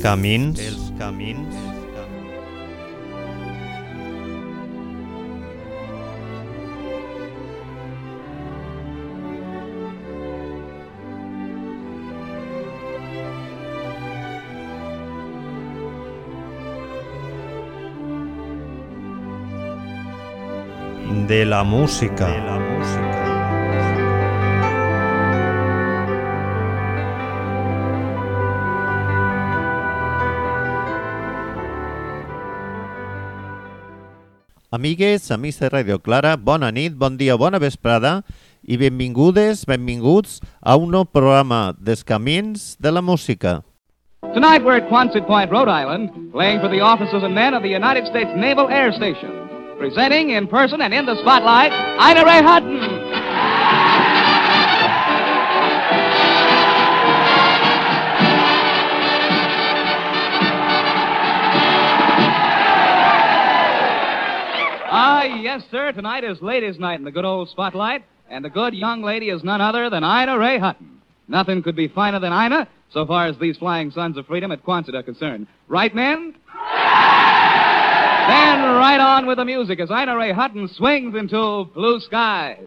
camins. De la música. Amigues, amics de Radio Clara, bona nit, bon dia, bona vesprada i benvingudes, benvinguts a un nou programa dels camins de la música. Tonight we're at Quonset Point, Rhode Island, playing for the officers and men of the United States Naval Air Station. Presenting in person and in the spotlight, Ina Ray Hutton. Yes, sir. Tonight is ladies' night in the good old spotlight, and the good young lady is none other than Ina Ray Hutton. Nothing could be finer than Ina, so far as these flying sons of freedom at Quonset are concerned. Right, men? Then right on with the music as Ina Ray Hutton swings into Blue Skies.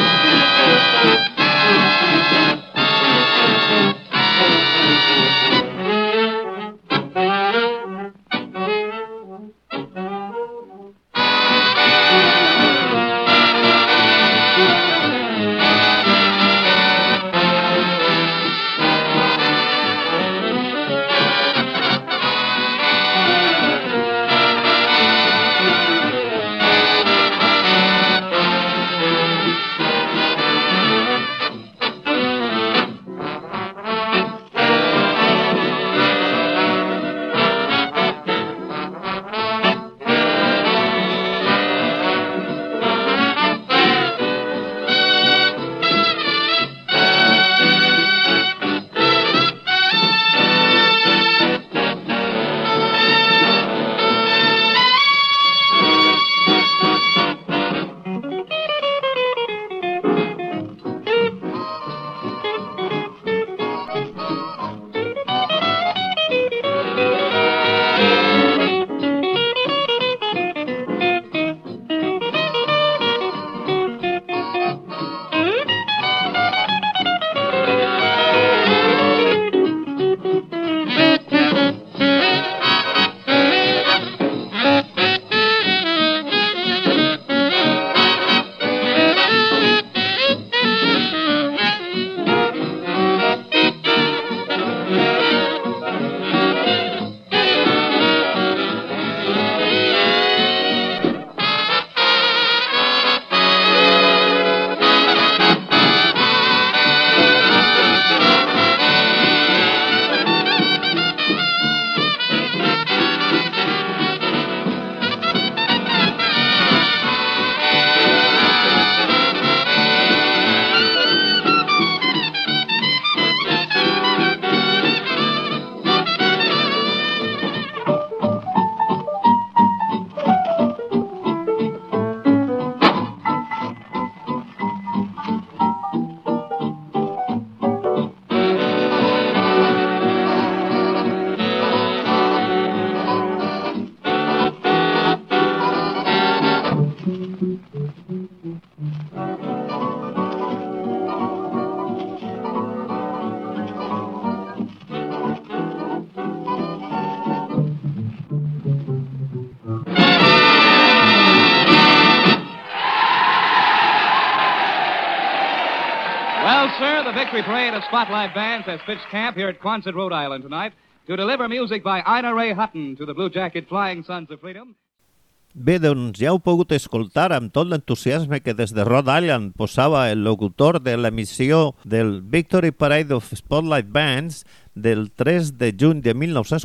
Victory Parade of Spotlight Bands has pitched camp here at Quonset, Rhode Island tonight to deliver music by Ina Ray Hutton to the Blue Jacket Flying Sons of Freedom. Bé, doncs ja heu pogut escoltar amb tot l'entusiasme que des de Rhode Island posava el locutor de l'emissió del Victory Parade of Spotlight Bands del 3 de juny de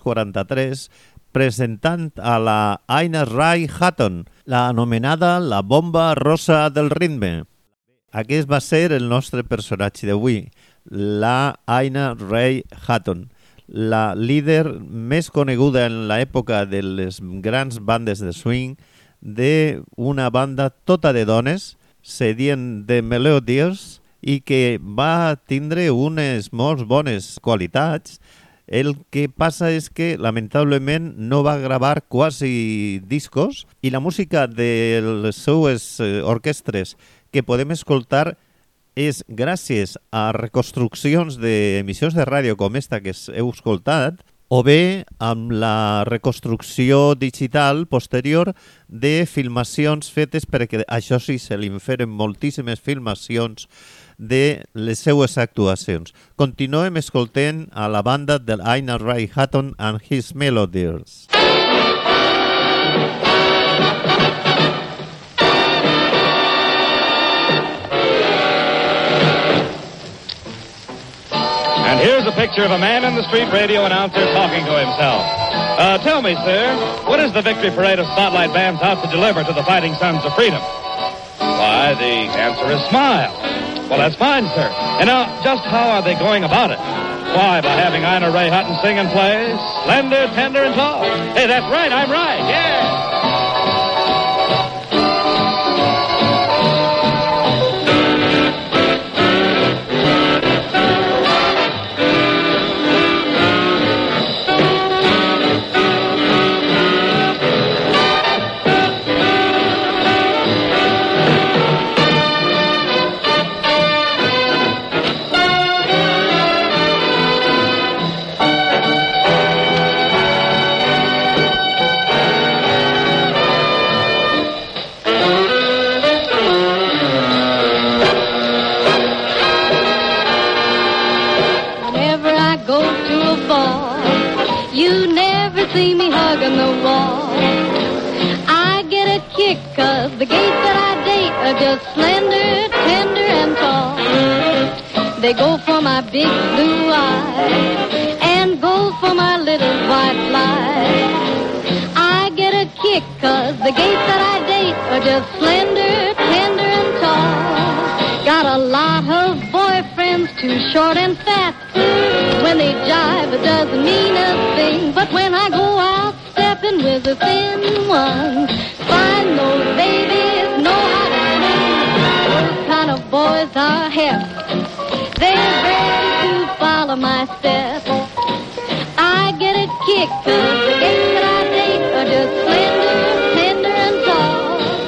1943 presentant a la Ina Ray Hutton, la anomenada la bomba rosa del ritme. Aquest va ser el nostre personatge d'avui, la Ina Ray Hutton, la líder més coneguda en l'època de les grans bandes de swing d'una banda tota de dones, se dient The Melodies, i que va tindre unes molt bones qualitats El que passa és que, lamentablement, no va gravar quasi discos i la música de les seues orquestres que podem escoltar és gràcies a reconstruccions d'emissions de ràdio com esta que heu escoltat, o bé amb la reconstrucció digital posterior de filmacions fetes, perquè això sí, se li feren moltíssimes filmacions de les seues actuacions. Continuem escoltant a la banda de Ina Ray Hutton and His Melodies. And here's a picture of a man in the street radio announcer talking to himself. Tell me, sir, what is the victory parade of Spotlight bands out to deliver to the Fighting Sons of Freedom? Why, the answer is smile. Well, that's fine, sir. And now, just how are they going about it? Why, by having Ina Ray Hutton sing and play Slender, Tender, and Tall. Hey, that's right, I'm right, yeah! See me hugging the wall. I get a kick 'cause the gates that I date are just slender, tender, and tall. They go for my big blue eyes and go for my little white lies. I get a kick 'cause the gates that I date are just slender, tender, and tall. Got a lot of boyfriends too short and fat. When they jive, it doesn't mean a thing. But when I go out stepping with a thin one, find those babies know how to sing. Those kind of boys are hip. They're ready to follow my steps. I get a kick 'cause the gates that I date are just slender, tender, and tall.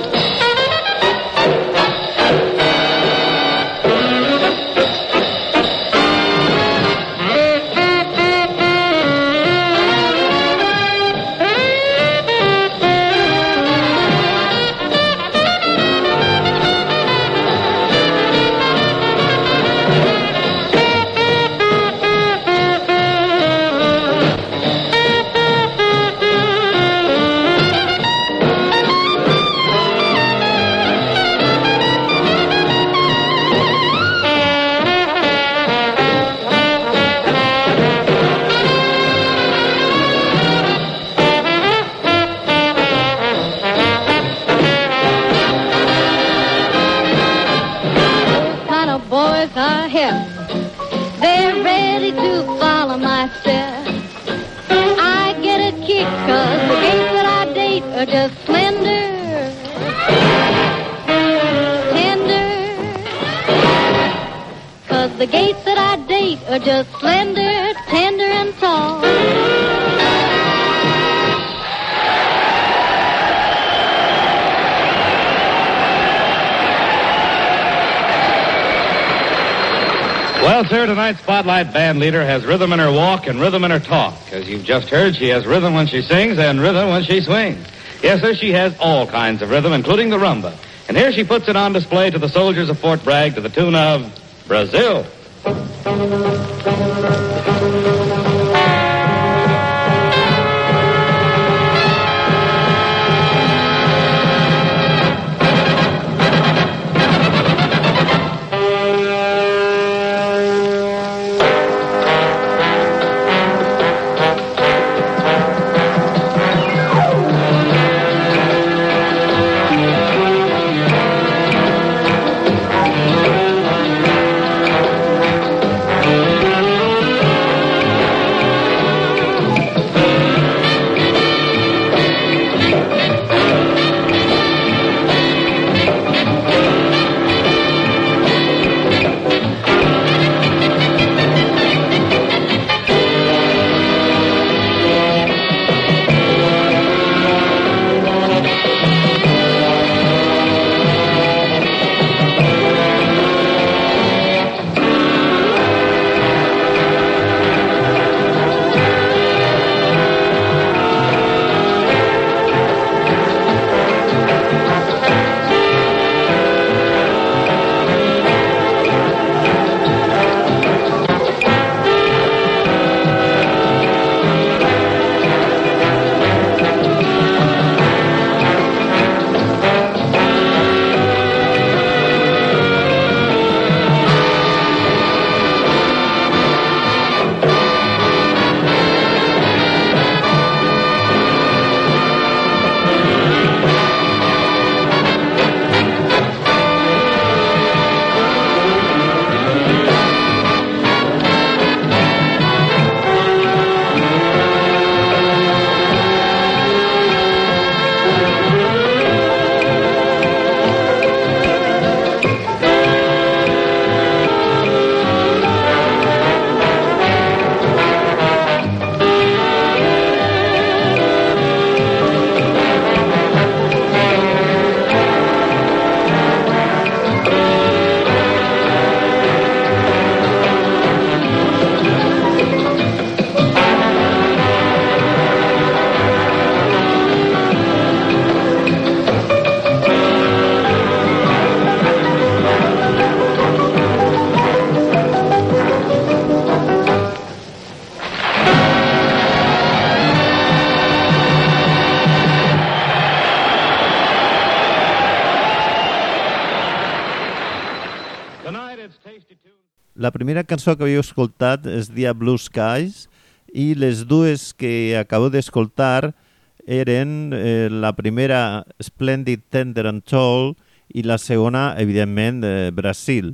They're ready to follow my steps. I get a kick 'cause the gates that I date are just slender, tender. 'Cause the gates that I date are just slender, tender, and tall. Well, sir, tonight's Spotlight band leader has rhythm in her walk and rhythm in her talk. As you've just heard, she has rhythm when she sings and rhythm when she swings. Yes, sir, she has all kinds of rhythm, including the rumba. And here she puts it on display to the soldiers of Fort Bragg to the tune of Brazil. La primera cançó que havíeu escoltat es dia Blue Skies i les dues que acabo d'escoltar eren la primera Splendid, Tender and Tall i la segona, evidentment, Brasil.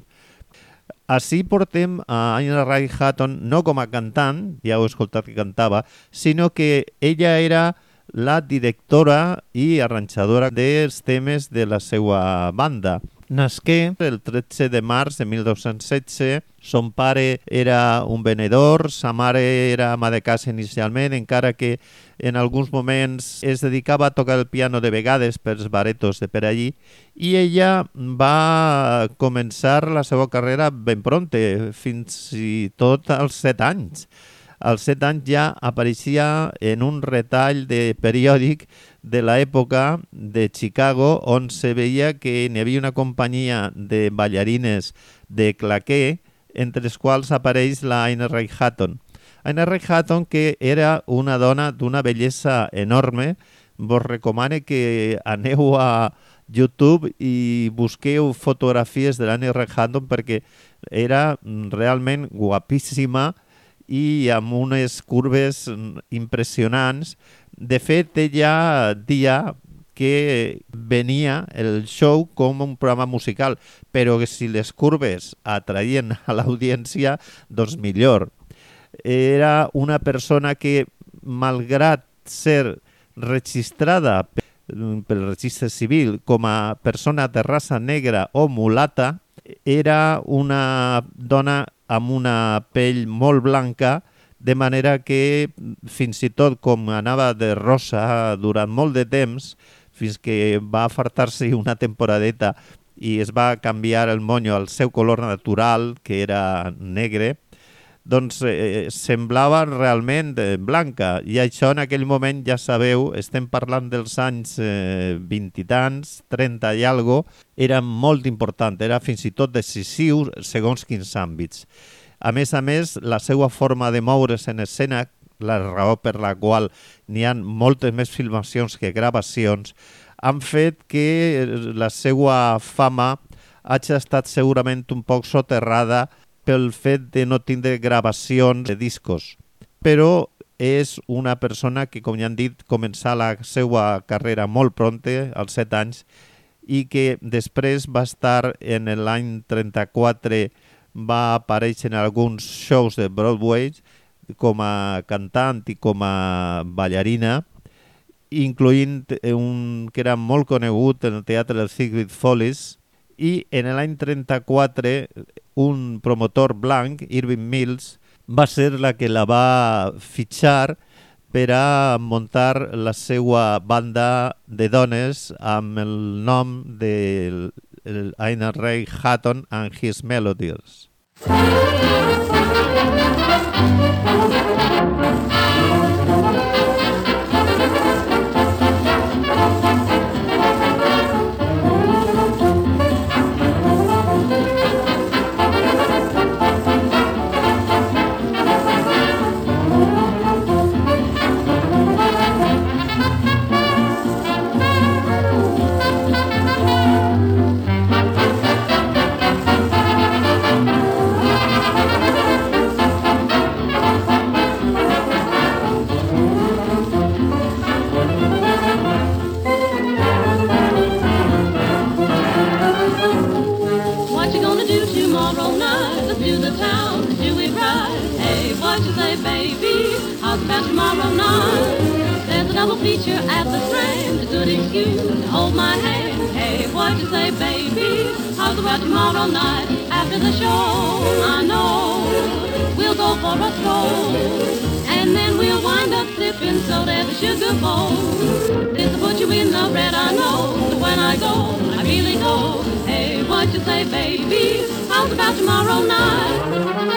Així portem a Aina Ray Hatton no com a cantant, ja heu escoltat que cantava, sinó que ella era la directora i arranjadora dels temes de la seva banda. Nasqué el 13 de març de 1916, son pare era un venedor, sa mare era ama de casa inicialment, encara que en alguns moments es dedicava a tocar el piano de vegades pels baretos de per allí, i ella va començar la seva carrera ben pronte, fins i tot als 7 anys. Als 7 anys ja apareixia en un retall de periòdic de l'època de Chicago, on se veia que n'hi havia una companyia de ballarines de claqué, entre les quals apareix la Aina Ray Hatton. Aina Ray Hatton, que era una dona d'una bellesa enorme, vos recomano que aneu a YouTube i busqueu fotografies de l'Aina Ray Hatton perquè era realment guapíssima i amb unes curves impressionants. De fet, ella dia que venia el show com un programa musical, però que si les curves atraïen a l'audiència, doncs millor. Era una persona que, malgrat ser registrada pel registre civil com a persona de raça negra o mulata, era una dona amb una pell molt blanca, de manera que fins i tot com anava de rosa durant molt de temps, fins que va afartar-se una temporadeta i es va canviar el monyo al seu color natural, que era negre, doncs semblava realment blanca. I això en aquell moment, ja sabeu, estem parlant dels anys 20 i tants, 30 i algo, era molt important, era fins i tot decisiu segons quins àmbits. A més, la seva forma de moure's en escena, la raó per la qual n'hi ha moltes més filmacions que gravacions, han fet que la seva fama hagi estat segurament un poc soterrada pel fet de no tindre gravacions de discos. Però és una persona que, com ja han dit, començà la seva carrera molt pronte, als 7 anys, i que després va estar en l'any 34, va aparèixer en alguns shows de Broadway com a cantant i com a ballarina, incloent un que era molt conegut en el teatre del Ziegfeld Follies, i en l'any 34 un promotor blanc, Irving Mills, va ser la que la va fitxar per a muntar la seva banda de dones amb el nom de Aina Ray Hatton and His Melodies. Tomorrow night, there's a double feature at the Strand. A good excuse to hold my hand. Hey, what you say, baby? How's about tomorrow night after the show? I know we'll go for a stroll, and then we'll wind up sipping soda at the Sugar Bowl. This'll put you in the red, I know. So when I go, I really go. Hey, what you say, baby? How's about tomorrow night?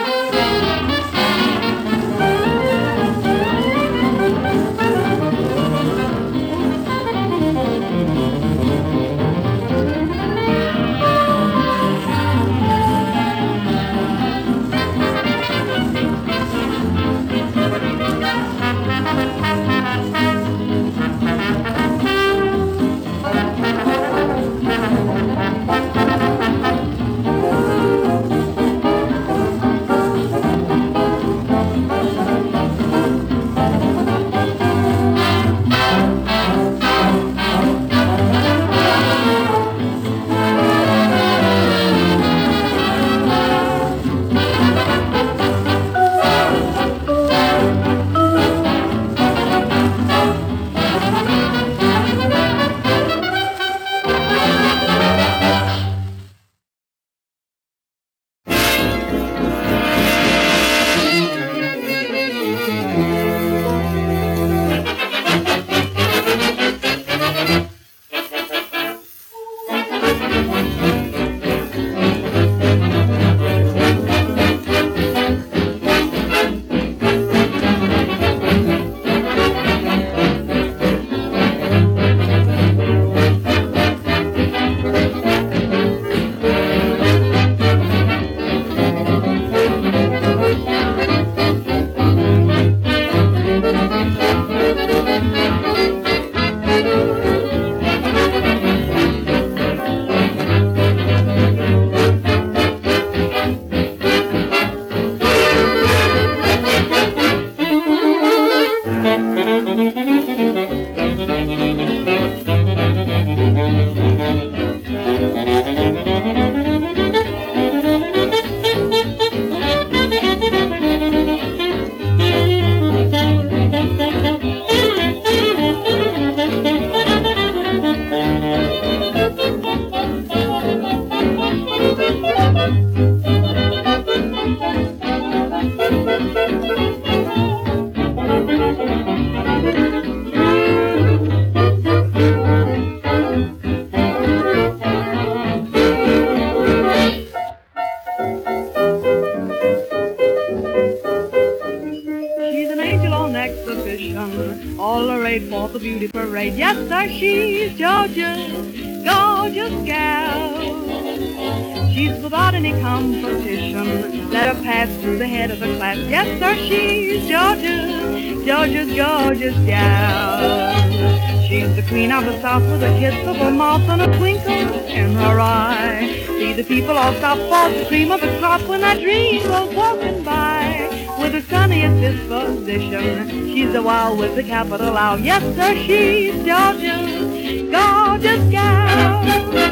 All arrayed for the beauty parade. Yes, sir, she's Georgia's gorgeous gal. She's without any competition. Let her pass through the head of the class. Yes, sir, she's Georgia's gorgeous gal. She's the queen of the South with a kiss of her mouth and a twinkle in her eye. See the people all stop for the cream of the crop when I dream of walking by. With the sunniest disposition, she's a wow with the capital O. Yes, sir, she's Georgia's gorgeous gal.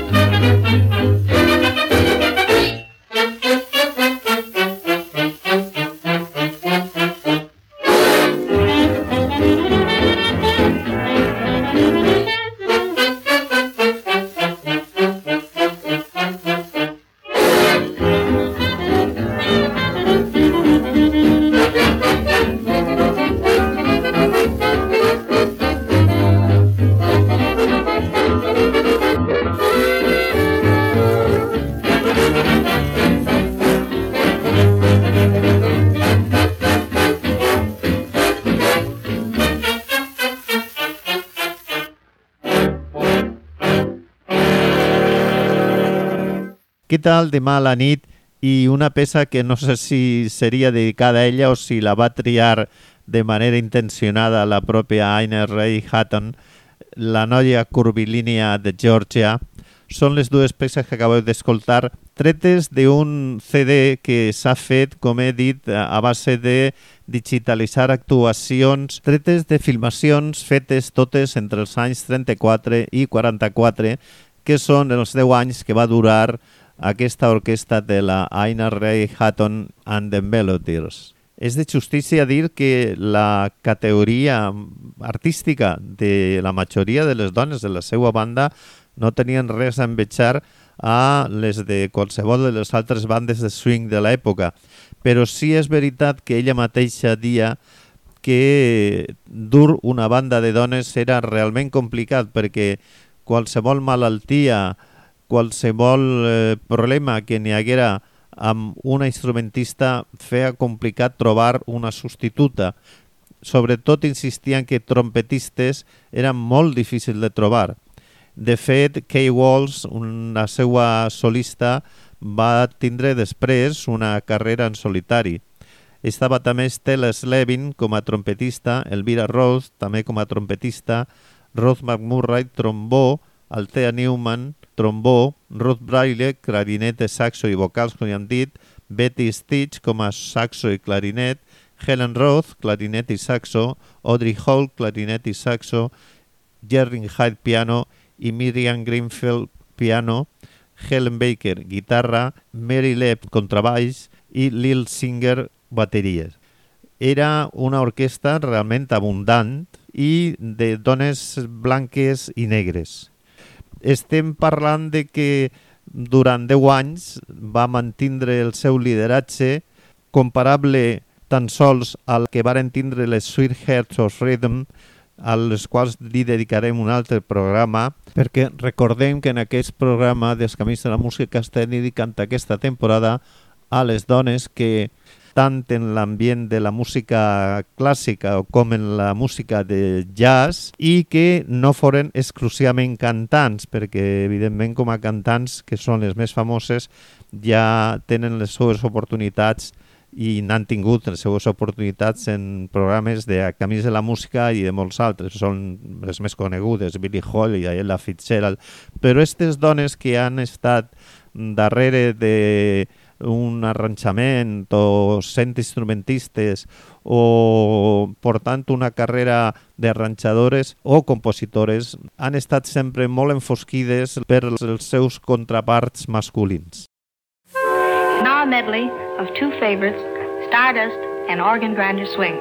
Què tal demà a la nit? I una peça que no sé si seria dedicada a ella o si la va triar de manera intencionada la pròpia Ina Ray Hatton, la noia curvilínia de Georgia. Són les dues peces que acabeu d'escoltar, tretes d'un CD que s'ha fet, com he dit, a base de digitalitzar actuacions, tretes de filmacions fetes totes entre els anys 34 i 44, que són els 10 anys que va durar aquesta orquestra de la Ina Ray Hatton and the Melodies. És de justícia dir que la categoria artística de la majoria de les dones de la seva banda no tenien res a envejar a les de qualsevol de les altres bandes de swing de l'època, però sí és veritat que ella mateixa dia que dur una banda de dones era realment complicat perquè qualsevol malaltia, qualsevol problema que n'hi haguera amb una instrumentista feia complicat trobar una substituta. Sobretot insistien que trompetistes eren molt difícils de trobar. De fet, Kay Walsh, la seva solista, va tindre després una carrera en solitari. Estava també Stella Slevin com a trompetista, Elvira Rose també com a trompetista, Rose McMurray, trombó, Althea Newman, trombó, Ruth Braille, clarinet, saxo i vocals, com ja hem dit, Betty Stitch com a saxo i clarinet, Helen Roth, clarinet i saxo, Audrey Hall, clarinet i saxo, Jerry Hyde, piano, i Miriam Greenfield, piano, Helen Baker, guitarra, Mary Lepp, contrabaix i Lil Singer, bateries. Era una orquestra realment abundant i de dones blanques i negres. Estem parlant de que durant 10 anys va mantindre el seu lideratge comparable tan sols al que varen tindre les Sweet Hearts of Rhythm, a les quals li dedicarem un altre programa, perquè recordem que en aquest programa dels Camins de la Música estem dedicant aquesta temporada a les dones que tant en l'ambient de la música clàssica com en la música de jazz i que no foren exclusivament cantants, perquè evidentment com a cantants, que són les més famoses, ja tenen les seves oportunitats i n'han tingut les seves oportunitats en programes de Camins de la Música i de molts altres. Són les més conegudes, Billie Holiday i Ella Fitzgerald, però aquestes dones que han estat darrere de un arranjament o sent instrumentistes o portant una carrera d'arranjadores o compositores han estat sempre molt enfosquides per els seus contraparts masculins. Now a medley of two favorites, Stardust and Organ Grinder Swing.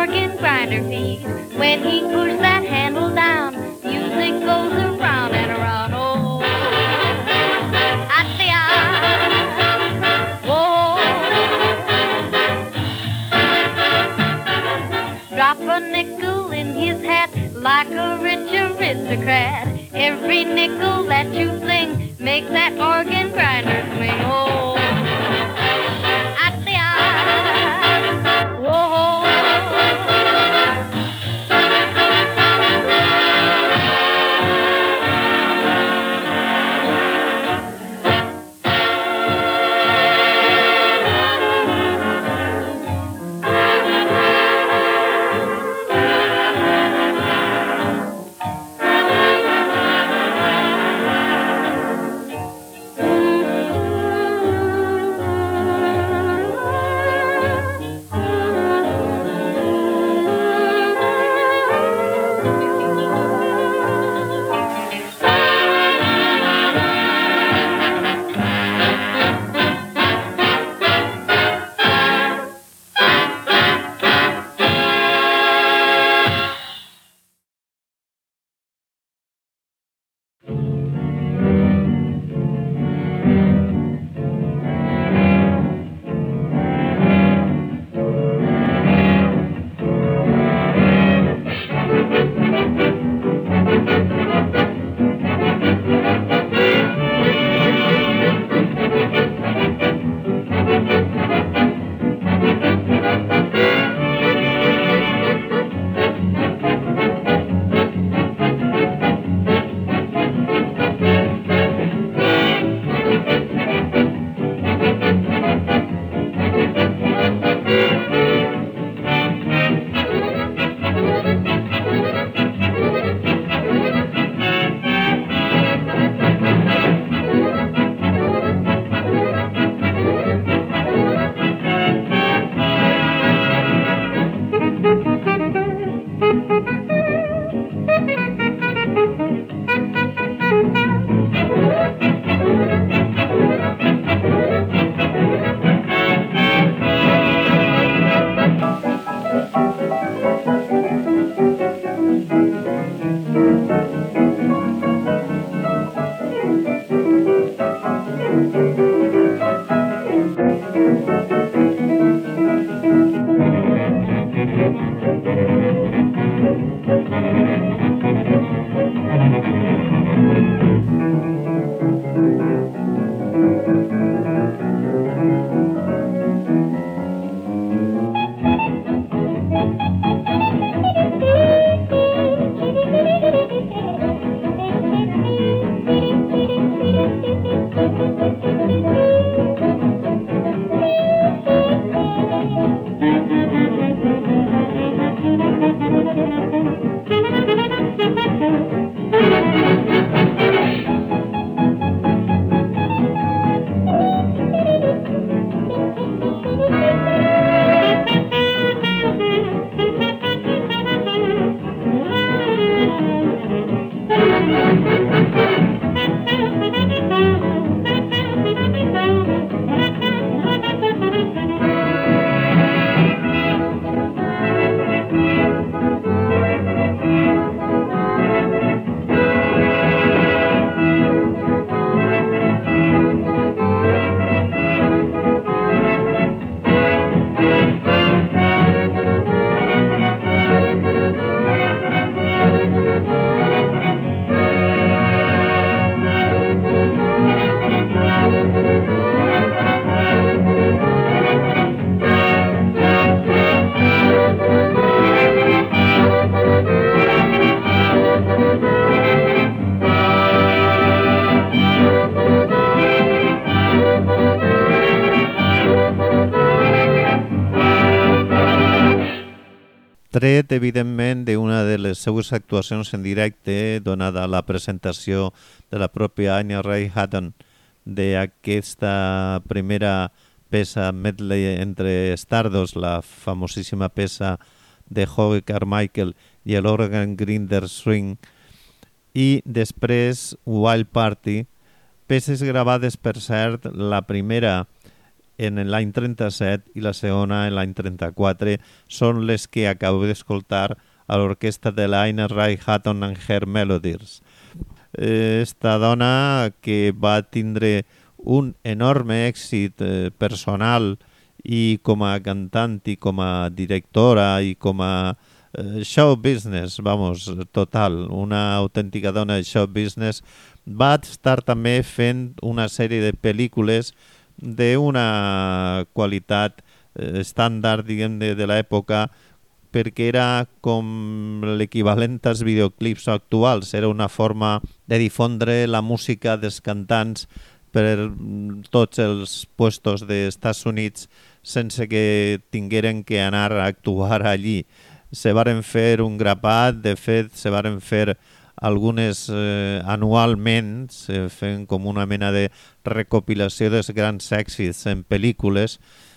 organ grinder feet. When he pushed that handle down, music goes around and around. Oh, at-the-ah. Whoa. Drop a nickel in his hat like a rich aristocrat. Every nickel that you fling makes that organ grinder swing. Oh, at-the-ah. Whoa. tret, evidentment, d'una de les seues actuacions en directe, donada la presentació de la pròpia Anya Ray Hatton d'aquesta primera peça medley entre Stardust, la famosíssima peça de Hoagy Carmichael i l'Organ Grinder Swing, i després Wild Party, peces gravades, per cert, la primera en l'any 37 i la segona en l'any 34, són les que acabo d'escoltar a l'orquestra de l'Aina Ray Hutton and Her Melodies. Esta dona que va tindre un enorme èxit personal i com a cantant i com a directora i com a show business, vamos, total, una autèntica dona de show business, va estar també fent una sèrie de pel·lícules d'una qualitat estàndard, diguem, de l'època, perquè era com l'equivalent als videoclips actuals, era una forma de difondre la música dels cantants per tots els puestos dels Estats Units sense que tingueren que anar a actuar allí. Se varen fer un grapat, de fet, se varen fer algunes anualment, fent com una mena de recopilació dels grans èxits en pel·lícules,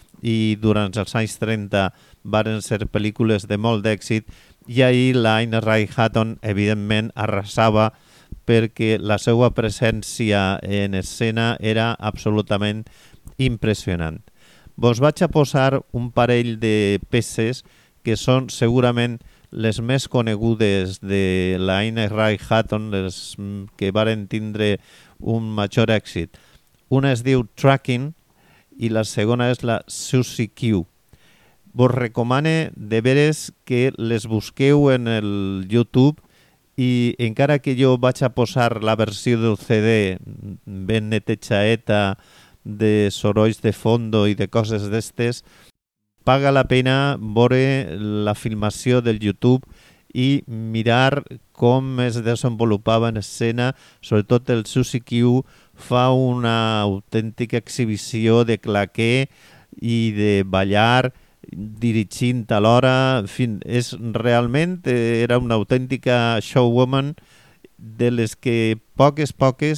i durant els anys 30 varen ser pel·lícules de molt d'èxit, i ahir l'Aina Ray Hutton evidentment arrasava perquè la seva presència en escena era absolutament impressionant. Vos vaig a posar un parell de peces que són segurament les més conegudes de l'Aina Ray Hutton, les que varen tindre un major èxit. Una es diu Tracking i la segona és la Susie Q. Vos recomane de veres que les busqueu en el YouTube, i encara que jo vaig a posar la versió del CD ben netejadeta de sorolls de fondo i de coses d'estes, paga la pena veure la filmació del YouTube i mirar com es desenvolupava en escena. Sobretot el Susie Q fa una autèntica exhibició de claqué i de ballar dirigint alhora. En fi, realment era una autèntica showwoman de les que poques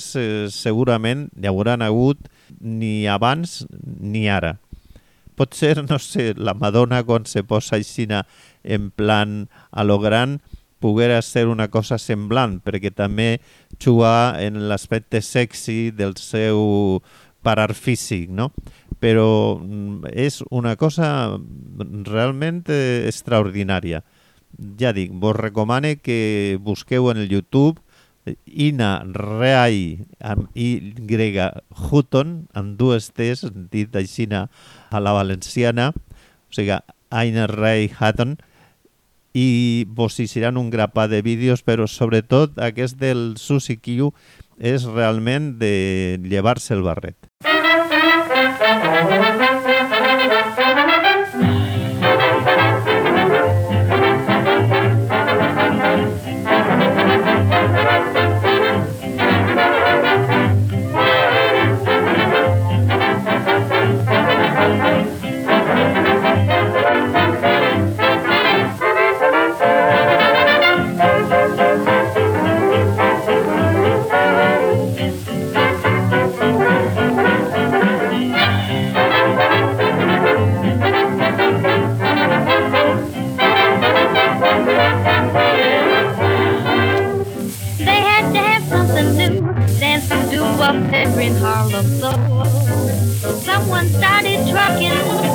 segurament hi hauran hagut ni abans ni ara. Pot ser, no sé, la Madonna quan se posa així en plan a lo gran poguera ser una cosa semblant, perquè també juga en l'aspecte sexy del seu parar físic, no? Però és una cosa realment extraordinària. Ja dic, vos recomane que busqueu en el YouTube Ina Ray amb Y Hutton, amb dues T's, dit així a la valenciana, o sigui, Ina Ray Hutton, i vos hi seran un grapat de vídeos, però sobretot aquest del Susie Q és realment de llevar-se el barret. In Harlem, so someone started trucking.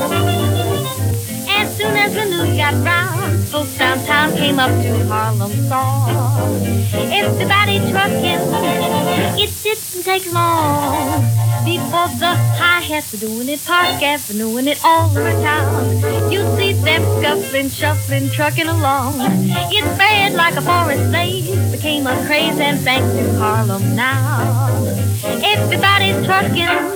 As soon as the news got round, folks downtown came up to Harlem song. Everybody trucking, it didn't take long before the high hats were doing it, Park Avenue and it all over town. You see them scuffling, shuffling, trucking along. It spread like a forest blaze, became a craze, and thanks to Harlem now, everybody's trucking.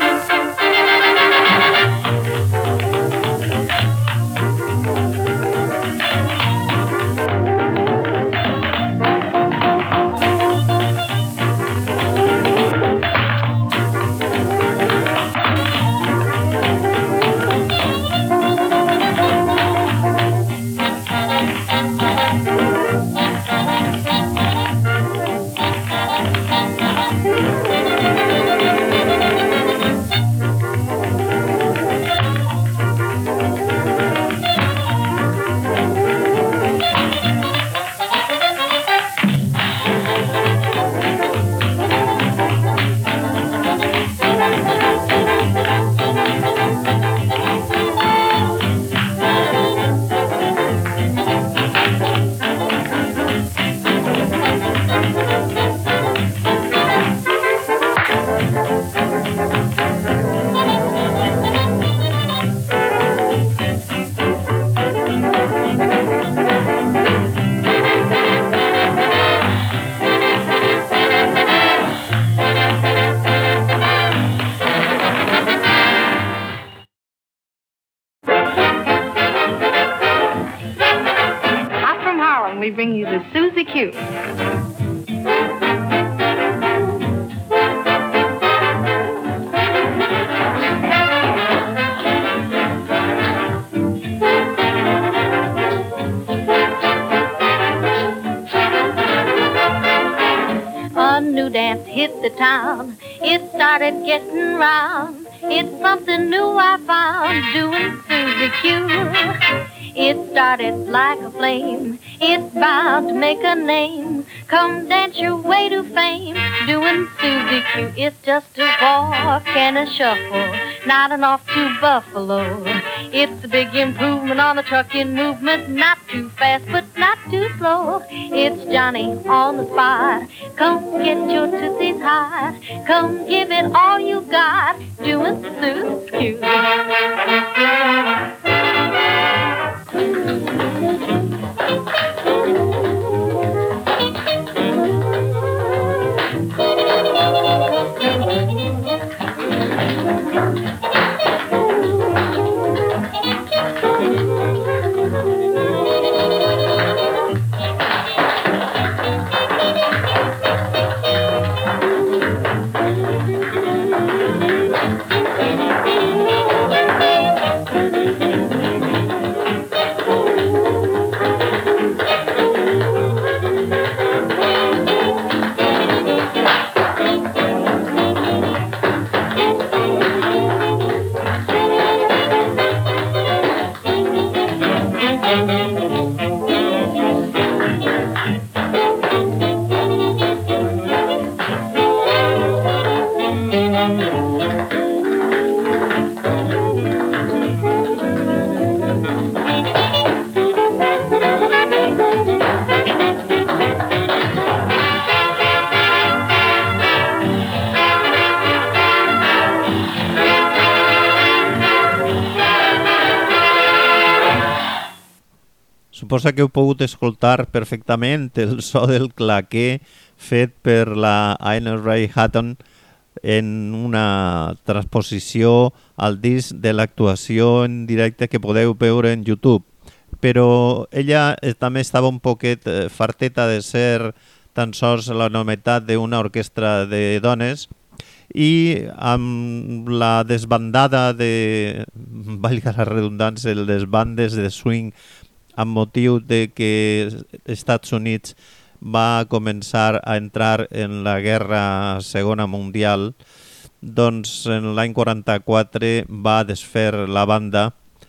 Harlem, we bring you the Susie Q. A new dance hit the town. It started getting round. It's something new I found doing Susie Q. It started like a flame. It's bound to make a name. Come dance your way to fame doing Susie Q. It's just a walk and a shuffle, nodding off to Buffalo. It's a big improvement on the trucking movement. Not too fast, but not too slow. It's Johnny on the spot. Come get your tootsies hot. Come give it all you got. Doing Susie Q. Suposa que heu pogut escoltar perfectament el so del claquer fet per la Ina Ray Hutton en una transposició al disc de l'actuació en directe que podeu veure en YouTube. Però ella també estava un poquet farteta de ser tan sols la novetat d'una orquestra de dones i amb la desbandada de, valga la redundància, les bandes de swing amb motiu de que Estats Units va començar a entrar en la Guerra Segona Mundial, doncs en l'any 44 va desfer la banda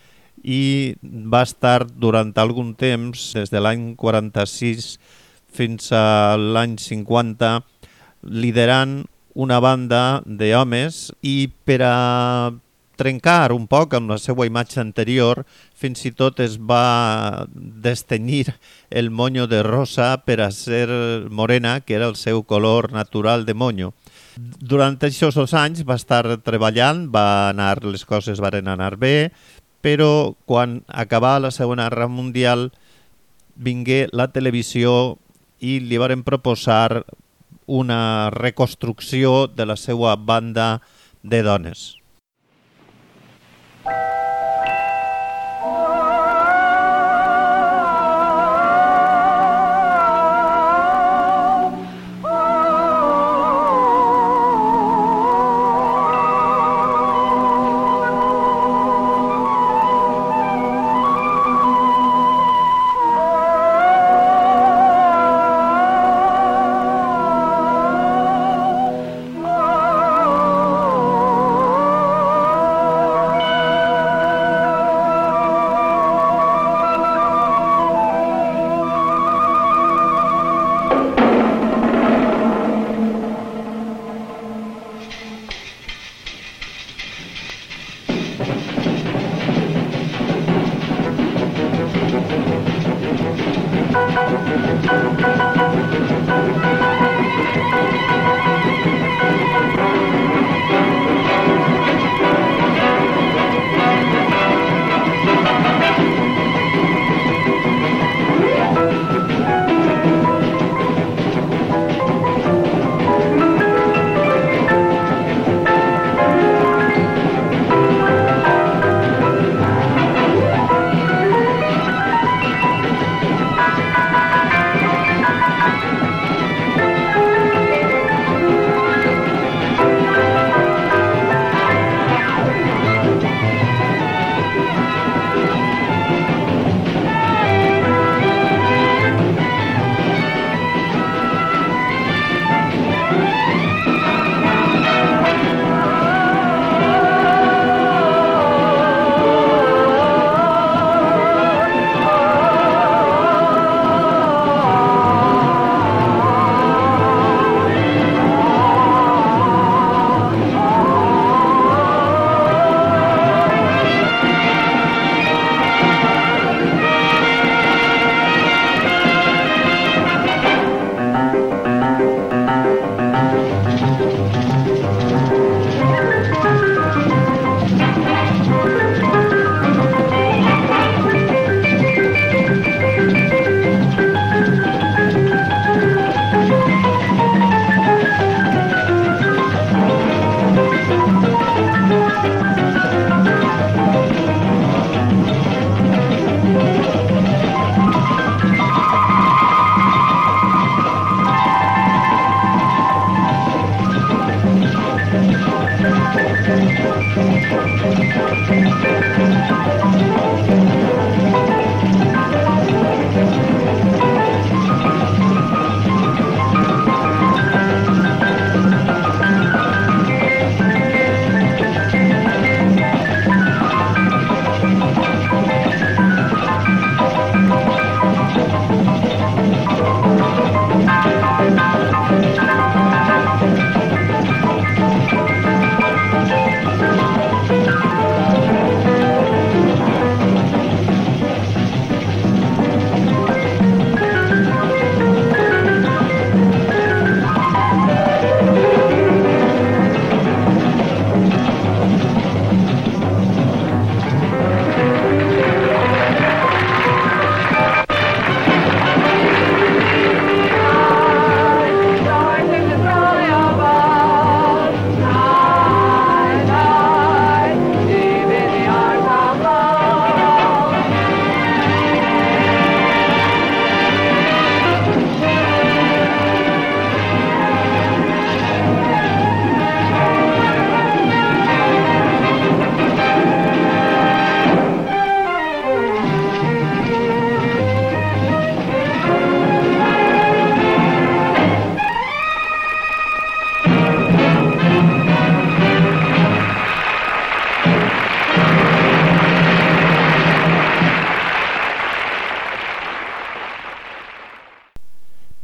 i va estar durant algun temps, des de l'any 46 fins a l'any 50, liderant una banda d'homes i per a trencar un poc amb la seva imatge anterior, fins i tot es va destenyir el monyo de rosa per a ser morena, que era el seu color natural de monyo. Durant aquests 2 anys va estar treballant, les coses van anar bé, però quan acabà la Segona Guerra Mundial vingué la televisió i li varen proposar una reconstrucció de la seva banda de dones.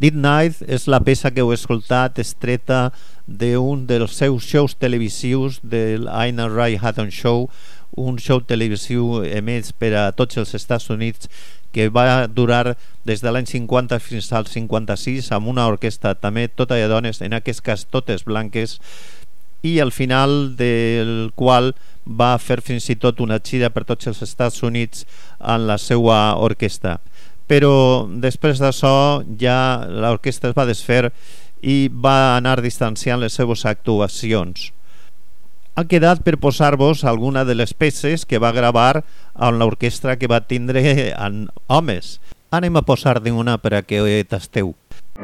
Dead Night és la peça que heu escoltat estreta d'un dels seus shows televisius del Ina Ray Hatton Show, un show televisiu emès per a tots els Estats Units que va durar des de l'any 50 fins al 56 amb una orquestra també tota de dones, en aquest cas totes blanques, i al final del qual va fer fins i tot una gira per tots els Estats Units amb la seva orquestra. Però després d'això ja l'orquestra es va desfer i va anar distanciant les seves actuacions. Ha quedat per posar-vos alguna de les peces que va gravar amb l'orquestra que va tindre en homes. Anem a posar-ne una per a que tasteu.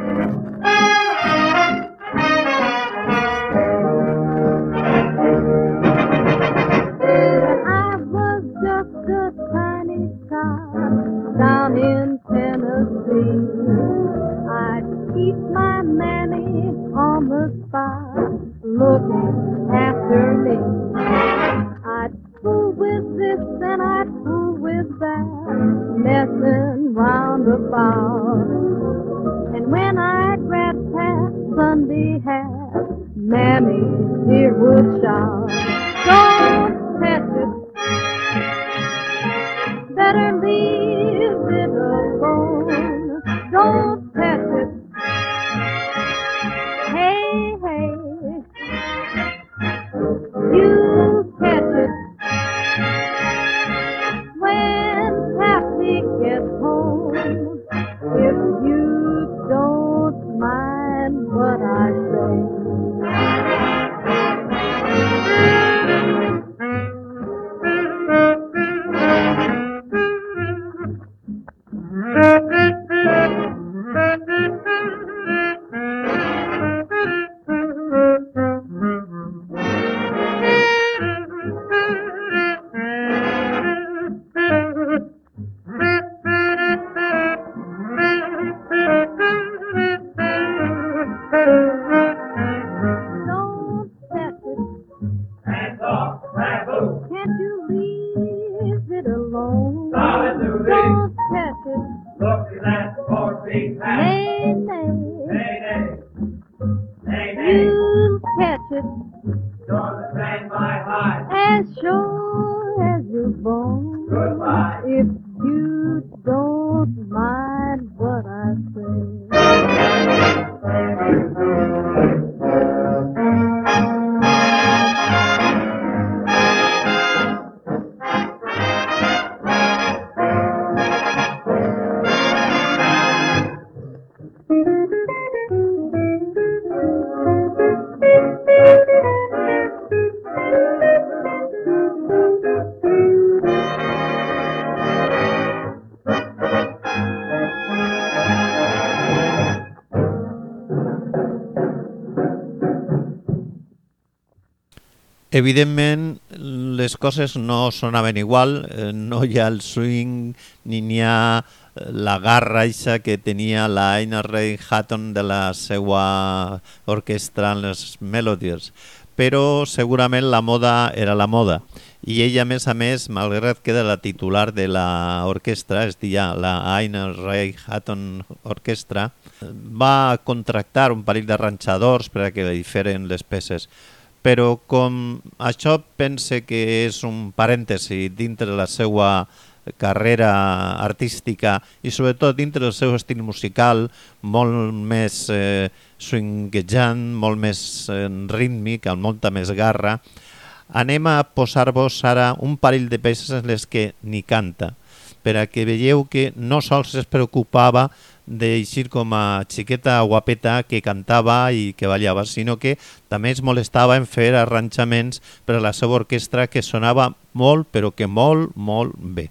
Down in Tennessee, I'd keep my mammy on the spot, looking after me. I'd fool with this and I'd fool with that, messing round about. And when I'd grab past Sunday hat, Mammy dear would shout, "Don't touch it, better leave it alone. Don't touch it. Hey, hey, you catch it when Pappy gets home. If you don't mind what I say." Evidentment, les coses no sonaven igual, no hi ha el swing ni n'hi ha la garra eixa que tenia la Ina Ray Hatton de la seva orquestra en les Melodies, però segurament la moda era la moda i ella, a més, malgrat que era la titular de l'orquestra, és a dir, la Ina Ray Hatton Orquestra, va contractar un parell d'arranjadors per a que li feren les peces. Però com això pense que és un parèntesi dintre la seva carrera artística i sobretot dintre del seu estil musical molt més swinguejant, molt més rítmic, amb molta més garra, anem a posar-vos ara un parell de peces en les que ni canta, per a que veieu que no sols es preocupava d'eixir com a xiqueta guapeta que cantava i que ballava, sinó que també es molestava en fer arranjaments per a la seva orquestra que sonava molt, però que molt, molt bé.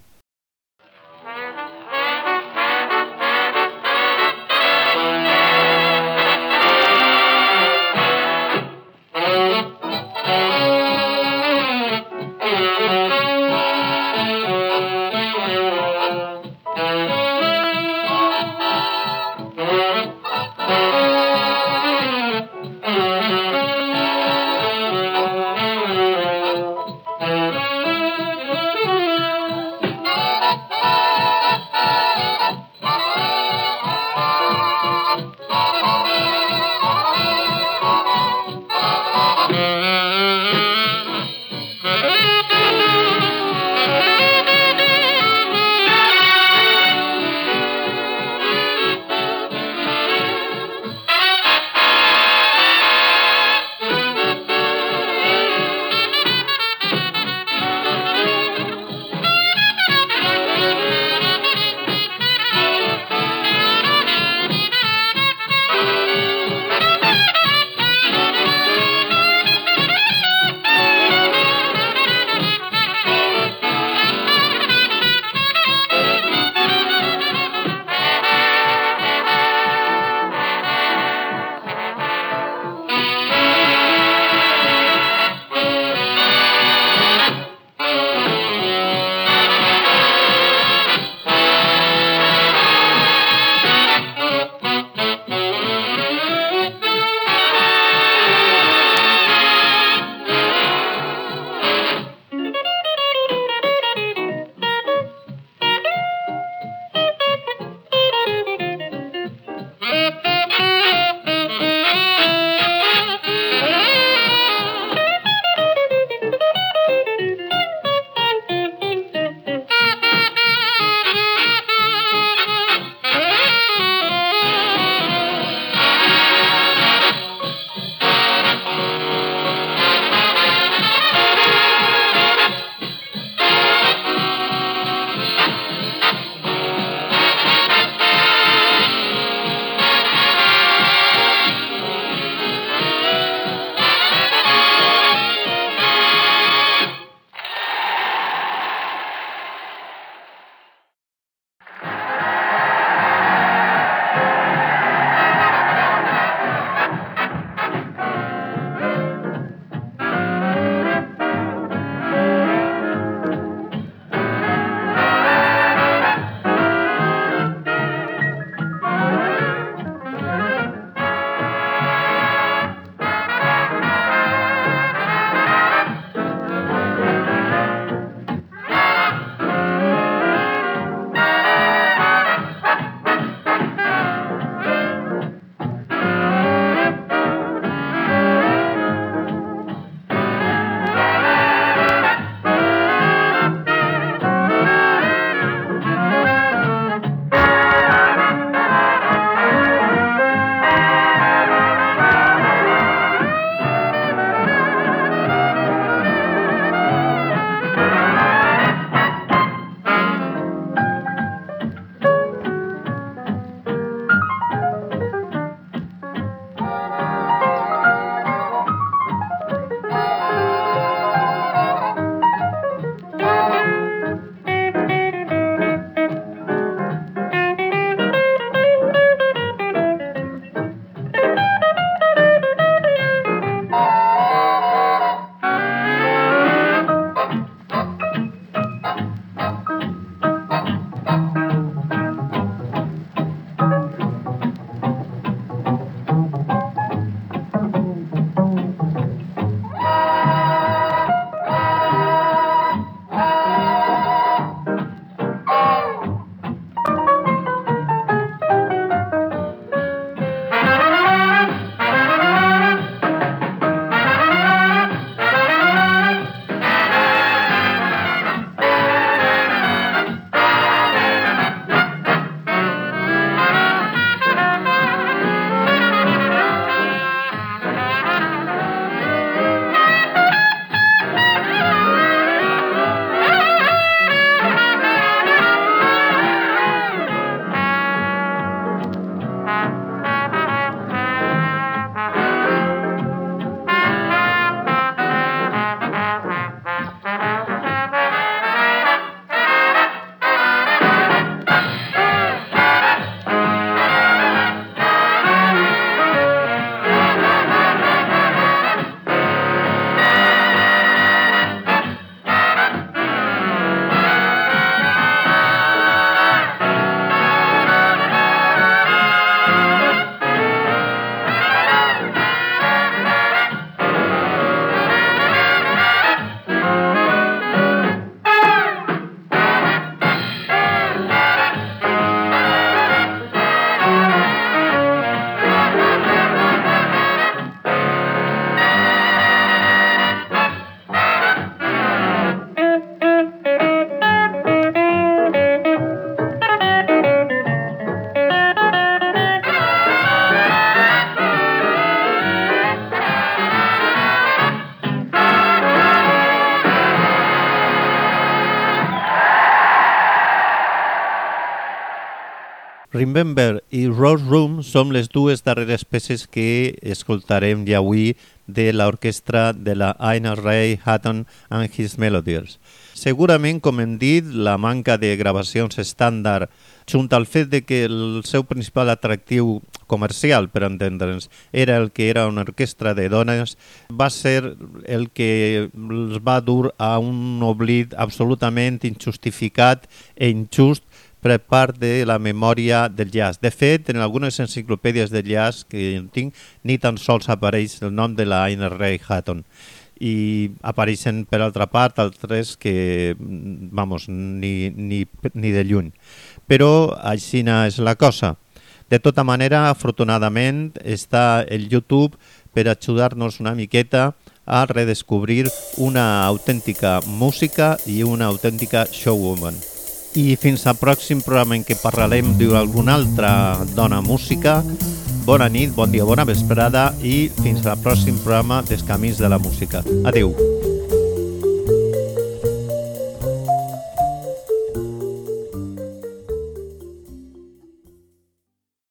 Remember i Rose Room són les dues darreres peces que escoltarem ja avui de l'orquestra de la Ina Ray Hutton and His Melodies. Segurament, com hem dit, la manca de gravacions estàndard, junt al fet de que el seu principal atractiu comercial, per entendre'ns, era el que era una orquestra de dones, va ser el que els va dur a un oblit absolutament injustificat e injust per part de la memòria del jazz. De fet, en algunes enciclopèdies de jazz que jo tinc, ni tan sols apareix el nom de la Ina Ray Hutton. I apareixen, per altra part, altres que, vamos, ni de lluny. Però així és la cosa. De tota manera, afortunadament, està el YouTube per ajudar-nos una miqueta a redescobrir una autèntica música i una autèntica showwoman. I fins al pròxim programa en què parlarem d'alguna altra dona música. Bona nit, bon dia, bona vesprada i fins al pròxim programa dels Camins de la Música. Adéu.